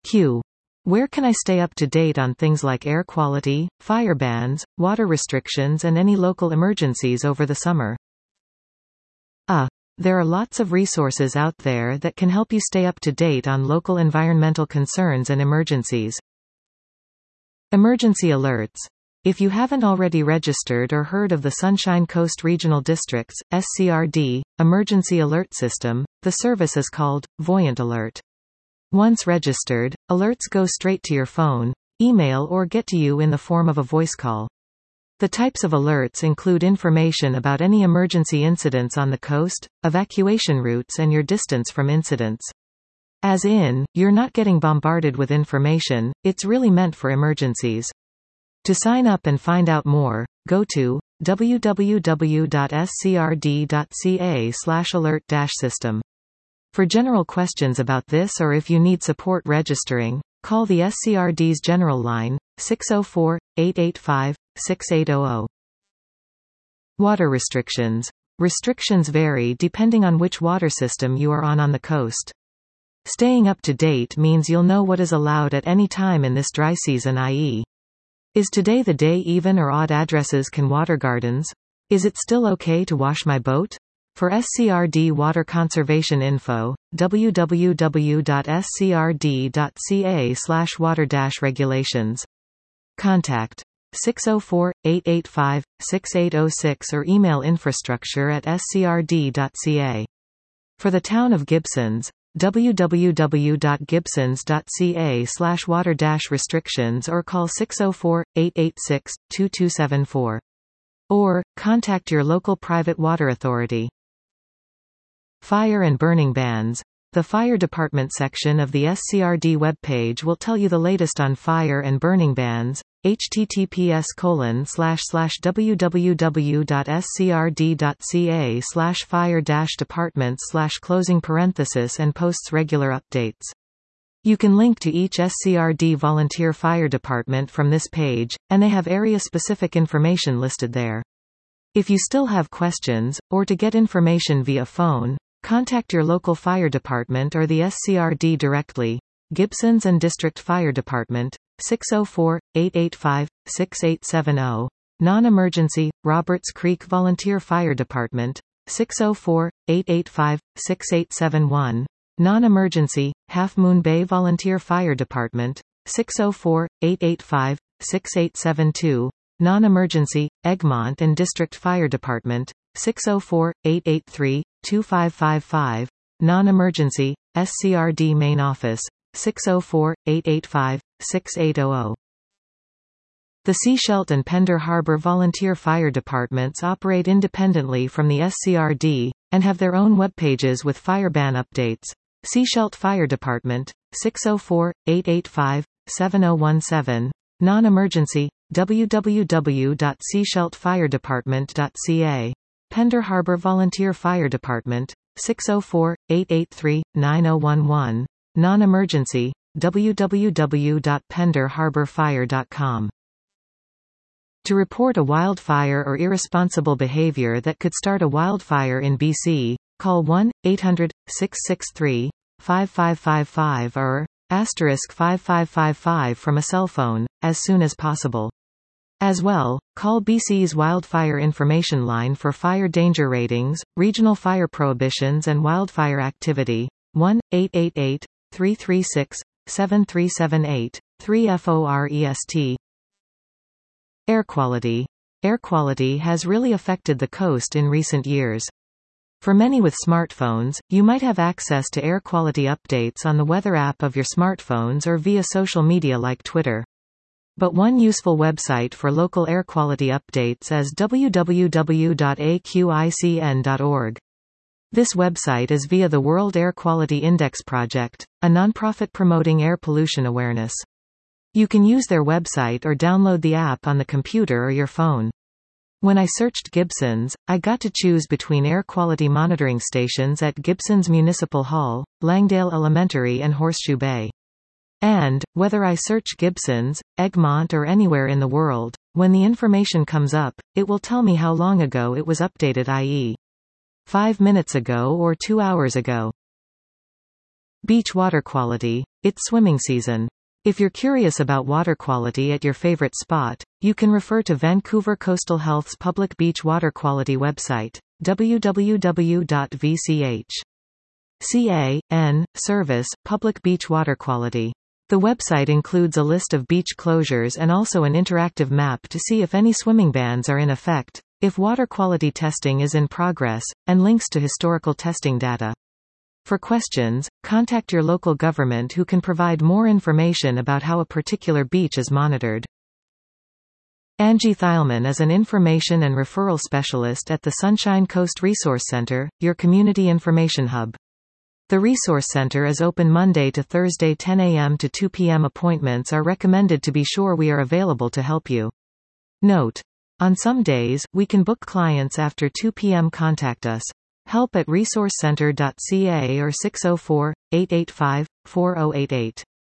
Q. Where can I stay up to date on things like air quality, fire bans, water restrictions and any local emergencies over the summer? There are lots of resources out there that can help you stay up to date on local environmental concerns and emergencies. Emergency alerts. If you haven't already registered or heard of the Sunshine Coast Regional District's SCRD Emergency Alert System, the service is called Voyant Alert. Once registered, alerts go straight to your phone, email or get to you in the form of a voice call. The types of alerts include information about any emergency incidents on the coast, evacuation routes and your distance from incidents. As in, you're not getting bombarded with information, it's really meant for emergencies. To sign up and find out more, go to www.scrd.ca/alert-system. For general questions about this or if you need support registering, call the SCRD's general line, 604-885-6800. Water restrictions. Restrictions vary depending on which water system you are on the coast. Staying up to date means you'll know what is allowed at any time in this dry season, i.e. Is today the day even or odd addresses can water gardens? Is it still okay to wash my boat? For SCRD water conservation info, www.scrd.ca/water-regulations. Contact 604-885-6806 or email infrastructure@scrd.ca. For the town of Gibsons, www.gibsons.ca/water-restrictions or call 604-886-2274. Or, contact your local private water authority. Fire and burning bans. The Fire Department section of the SCRD webpage will tell you the latest on fire and burning bans. https://www.scrd.ca/fire-departments/closing and posts regular updates. You can link to each SCRD volunteer fire department from this page, and they have area-specific information listed there. If you still have questions, or to get information via phone, contact your local fire department or the SCRD directly. Gibsons and District Fire Department, 604-885-6870. Non-emergency, Roberts Creek Volunteer Fire Department, 604-885-6871. Non-emergency, Half Moon Bay Volunteer Fire Department, 604-885-6872. Non-emergency, Egmont and District Fire Department, 604-883-2555. Non-emergency, SCRD Main Office, 604-885-6800. The Seashelt and Pender Harbor Volunteer Fire Departments operate independently from the SCRD, and have their own webpages with fire ban updates. Seashelt Fire Department, 604-885-7017. Non-emergency, www.seasheltfiredepartment.ca. Pender Harbor Volunteer Fire Department, 604-883-9011. Non-emergency, www.penderharborfire.com. To report a wildfire or irresponsible behavior that could start a wildfire in BC, call 1-800-663-5555 or *5555 from a cell phone, as soon as possible. As well, call BC's Wildfire Information Line for fire danger ratings, regional fire prohibitions and wildfire activity, 1-888-336-7378, 3FOREST. Air quality. Air quality has really affected the coast in recent years. For many with smartphones, you might have access to air quality updates on the weather app of your smartphones or via social media like Twitter. But one useful website for local air quality updates is www.aqicn.org. This website is via the World Air Quality Index Project, a nonprofit promoting air pollution awareness. You can use their website or download the app on the computer or your phone. When I searched Gibsons, I got to choose between air quality monitoring stations at Gibsons Municipal Hall, Langdale Elementary and Horseshoe Bay. And, whether I search Gibsons, Egmont or anywhere in the world, when the information comes up, it will tell me how long ago it was updated, i.e. 5 minutes ago or 2 hours ago. Beach water quality. It's swimming season. If you're curious about water quality at your favorite spot, you can refer to Vancouver Coastal Health's public beach water quality website, www.vch.ca.n, Service, Public Beach Water Quality. The website includes a list of beach closures and also an interactive map to see if any swimming bans are in effect, if water quality testing is in progress, and links to historical testing data. For questions, contact your local government who can provide more information about how a particular beach is monitored. Angie Thielman is an information and referral specialist at the Sunshine Coast Resource Center, your community information hub. The Resource Center is open Monday to Thursday 10 a.m. to 2 p.m. Appointments are recommended to be sure we are available to help you. Note: on some days, we can book clients after 2 p.m. Contact us. Help@resourcecenter.ca or 604-885-4088.